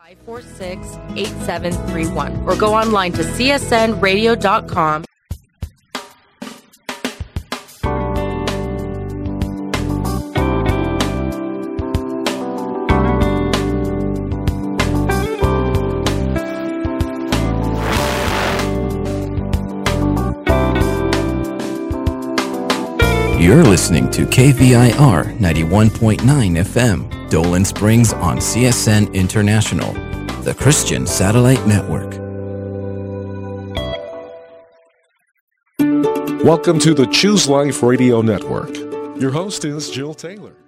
546-8731 or go online to csnradio.com. You're listening to KVIR 91.9 FM, Dolan Springs on CSN International, the Christian Satellite Network. Welcome to the Choose Life Radio Network. Your host is Jill Taylor.